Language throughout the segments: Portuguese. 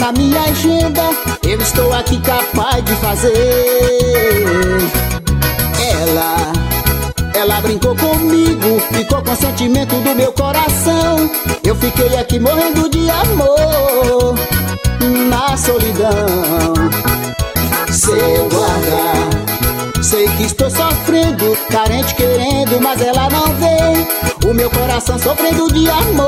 na minha agenda, eu estou aqui capaz de fazer. Ela brincou comigo, ficou com o sentimento do meu coração. Eu fiquei aqui morrendo de amor, na solidão. Seu guarda, sei que estou sofrendo, carente querendo, mas ela não vê o meu coração sofrendo de amor.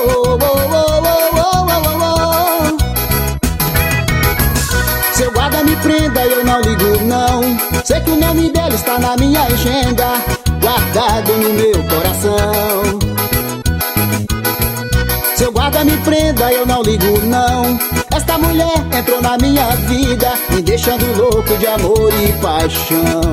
Seu guarda me prenda, eu não ligo não. Sei que o nome dela está na minha agenda, guardado no meu coração. Seu guarda me prenda, eu não ligo não. Esta mulher entrou na minha vida, me deixando louco de amor e paixão.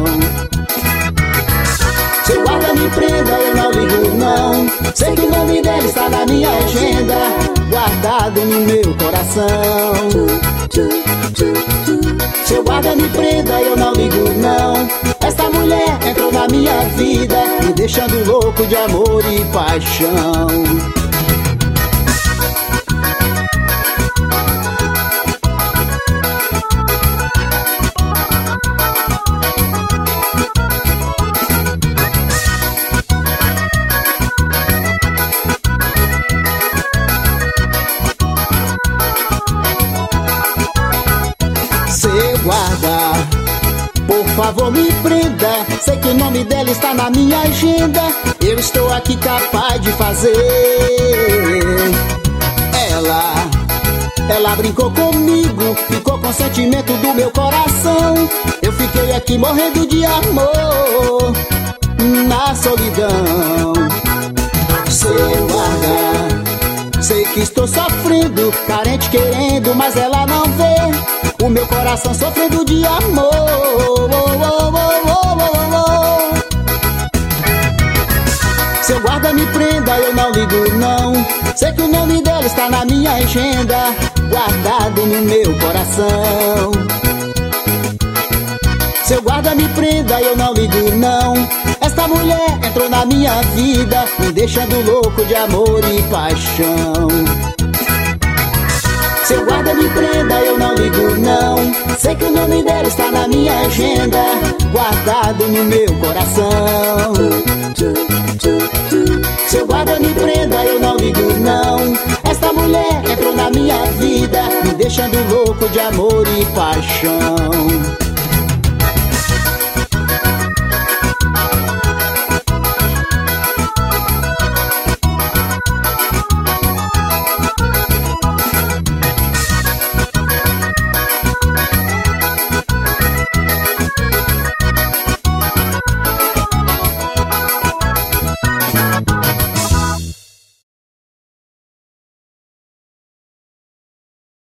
Seu guarda me prenda, eu não ligo não. Sei que o nome dela está na minha agenda, guardado no meu coração. Seu guarda me prenda, eu não ligo não. Esta mulher entrou na minha vida, me deixando louco de amor e paixão. Seu guarda, por favor me prenda. Sei que o nome dela está na minha agenda, eu estou aqui capaz de fazer. Ela brincou comigo, ficou com o sentimento do meu coração. Eu fiquei aqui morrendo de amor, na solidão. Seu guarda, sei que estou sofrendo, carente querendo, mas ela não vê o meu coração sofrendo de amor. Seu guarda me prenda, eu não ligo não. Sei que o nome dela está na minha agenda, guardado no meu coração. Seu guarda me prenda, eu não ligo não. Esta mulher entrou na minha vida, me deixando louco de amor e paixão. Seu guarda me prenda, eu não ligo não. Sei que o nome dela está na minha agenda, guardado no meu coração. Seu guarda me prenda, eu não ligo não. Esta mulher entrou na minha vida, me deixando louco de amor e paixão.